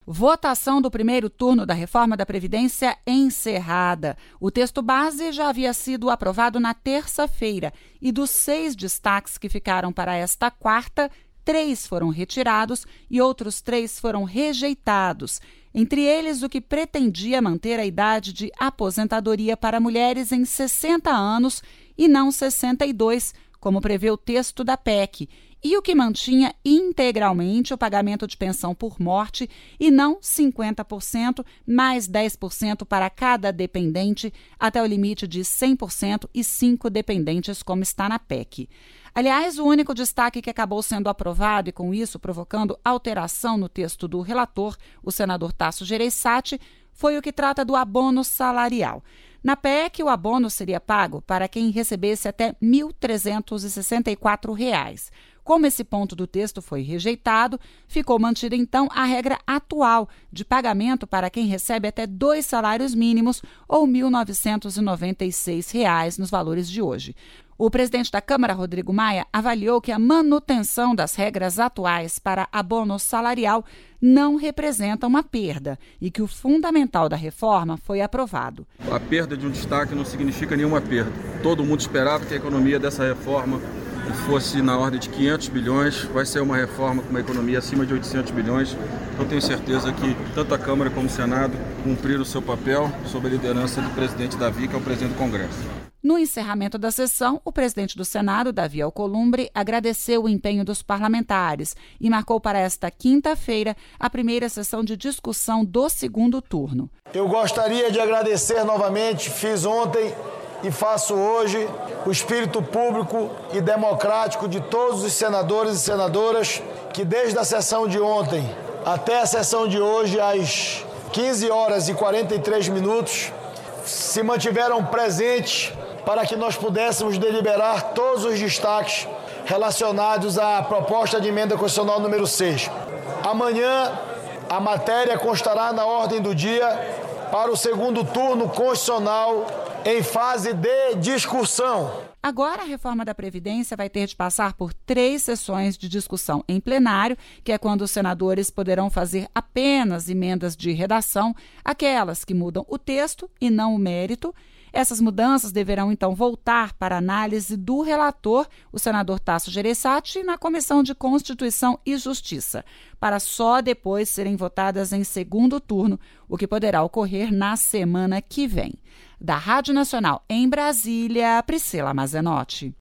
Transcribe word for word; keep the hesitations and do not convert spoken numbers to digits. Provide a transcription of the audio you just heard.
Votação do primeiro turno da reforma da Previdência encerrada. O texto base já havia sido aprovado na terça-feira e dos seis destaques que ficaram para esta quarta, três foram retirados e outros três foram rejeitados. Entre eles, o que pretendia manter a idade de aposentadoria para mulheres em sessenta anos e não sessenta e dois, como prevê o texto da P E C, e o que mantinha integralmente o pagamento de pensão por morte e não cinquenta por cento mais dez por cento para cada dependente até o limite de cem por cento e cinco dependentes, como está na P E C. Aliás, o único destaque que acabou sendo aprovado e, com isso, provocando alteração no texto do relator, o senador Tasso Gereissati, foi o que trata do abono salarial. Na P E C, o abono seria pago para quem recebesse até mil trezentos e sessenta e quatro reais. Como esse ponto do texto foi rejeitado, ficou mantida então a regra atual de pagamento para quem recebe até dois salários mínimos ou mil novecentos e noventa e seis reais nos valores de hoje. O presidente da Câmara, Rodrigo Maia, avaliou que a manutenção das regras atuais para abono salarial não representa uma perda e que o fundamental da reforma foi aprovado. A perda de um destaque não significa nenhuma perda. Todo mundo esperava que a economia dessa reforma fosse na ordem de quinhentos bilhões, vai ser uma reforma com uma economia acima de oitocentos bilhões. Eu tenho certeza que tanto a Câmara como o Senado cumpriram o seu papel sob a liderança do presidente Davi, que é o presidente do Congresso. No encerramento da sessão, o presidente do Senado, Davi Alcolumbre, agradeceu o empenho dos parlamentares e marcou para esta quinta-feira a primeira sessão de discussão do segundo turno. Eu gostaria de agradecer novamente, fiz ontem e faço hoje, o espírito público e democrático de todos os senadores e senadoras que desde a sessão de ontem até a sessão de hoje, às quinze horas e quarenta e três minutos, se mantiveram presentes para que nós pudéssemos deliberar todos os destaques relacionados à proposta de emenda constitucional número seis. Amanhã, a matéria constará na ordem do dia para o segundo turno constitucional em fase de discussão. Agora, a reforma da Previdência vai ter de passar por três sessões de discussão em plenário, que é quando os senadores poderão fazer apenas emendas de redação, aquelas que mudam o texto e não o mérito. Essas mudanças deverão, então, voltar para análise do relator, o senador Tasso Gereissati, na Comissão de Constituição e Justiça, para só depois serem votadas em segundo turno, o que poderá ocorrer na semana que vem. Da Rádio Nacional em Brasília, Priscila Mazenotti.